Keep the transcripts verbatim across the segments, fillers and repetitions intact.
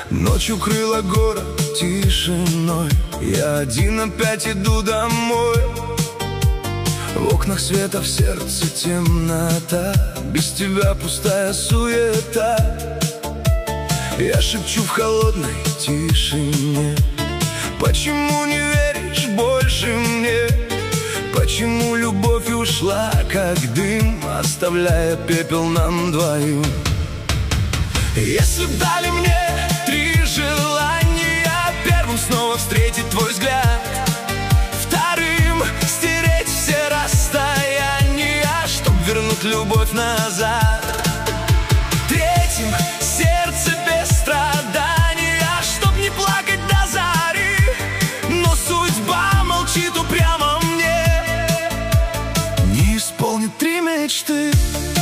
Ночью крыла город тишиной. Я один опять иду домой. В окнах света, в сердце темнота. Без тебя пустая суета. Я шепчу в холодной тишине: почему не веришь больше мне? Почему любовь ушла, как дым, оставляя пепел нам двоим? Если б дали мне три желания: первым снова встретить твой взгляд, вторым стереть все расстояния, чтоб вернуть любовь назад, третьим сердце без страдания, чтоб не плакать до зари. Но судьба молчит упрямо мне, не исполнит три мечты.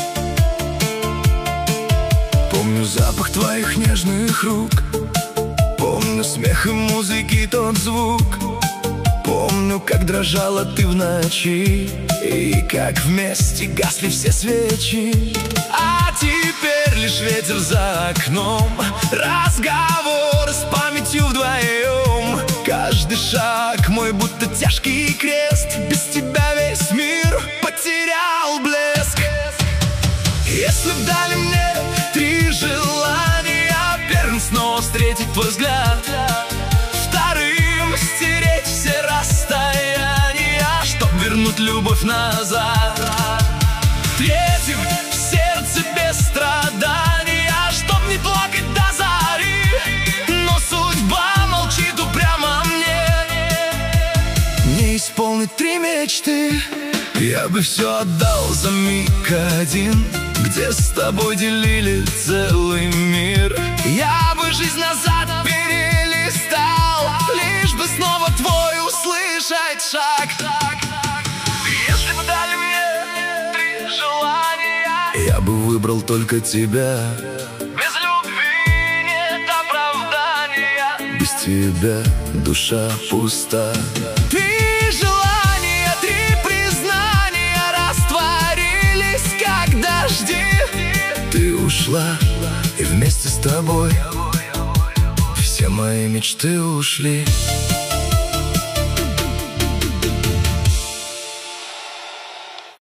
Помню запах твоих нежных рук, помню смех и музыки тот звук. Помню, как дрожала ты в ночи, и как вместе гасли все свечи. А теперь лишь ветер за окном, разговоры с памятью вдвоем. Каждый шаг мой будто тяжкий крест, без тебя весь мир потерял блеск. Если б дали мне три желания: первым снова встретить твой взгляд, вторым стереть все расстояния, чтоб вернуть любовь назад, третьим в сердце без страдания, чтоб не плакать до зари. Но судьба молчит упрямо мне, не исполнить три мечты. Я бы все отдал за миг один, где с тобой делили целый мир. Я бы жизнь назад перелистал, лишь бы снова твой услышать шаг. Если бы дали мне три желания, я бы выбрал только тебя. Без любви нет оправдания, без тебя душа пуста. Три желания, три признания растворились как дожди. Ты ушла, и вместе с тобой все мои мечты ушли.